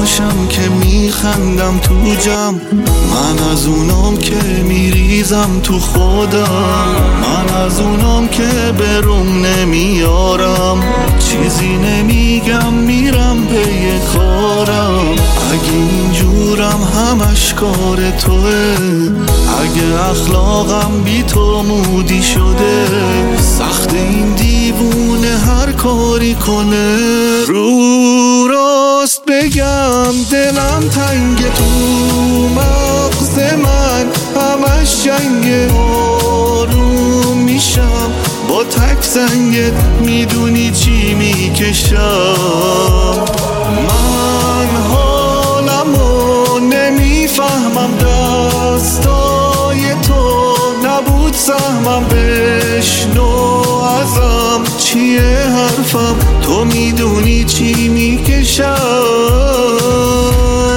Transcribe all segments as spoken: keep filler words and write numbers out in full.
باشم که میخندم تو جمع، من از اونام که میریزم تو خودم، من از اونام که بروم نمیارم، چیزی نمیگم میرم پی کارم. اگه اینجورم همش کار توه، اگه اخلاقم بی تو مودی شده، سخت این دیوونه هر کاری کنه. رو راست بگم دلم تنگ تو مغز من، همش جنگ، آروم میشم با تک زنگت، میدونی چی میکشم. من حالمو نمیفهمم، دستای تو نبود سهمم، بشنو ازم چیه حرفم، تو میدونی چی میکشم.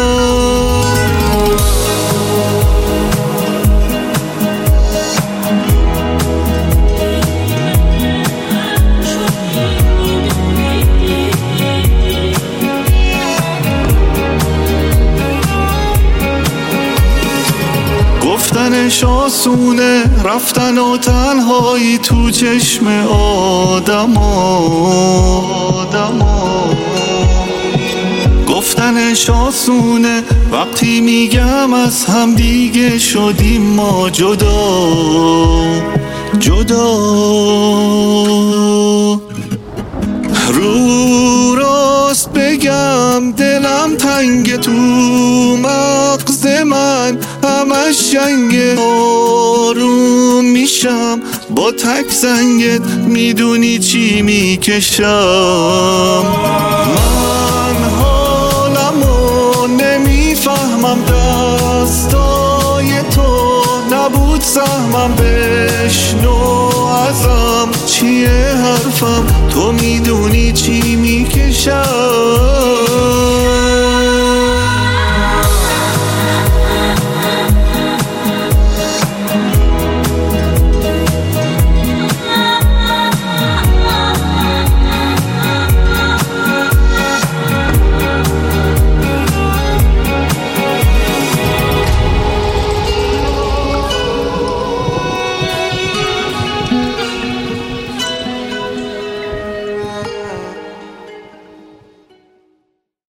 گفتنش آسونه، رفتن و تنهایی تو چشم آدما، گفتنش آسونه وقتی میگم از هم دیگه شدیم ما جدا جدا. رو راست بگم دلم تنگ تو مغز من، همش جنگ، آروم میشم با تک زنگت، میدونی چی میکشم. من حالمو نمیفهمم، دستای تو نبود سهمم، بشنو ازم چیه حرفم، تو میدونی چی میکشم.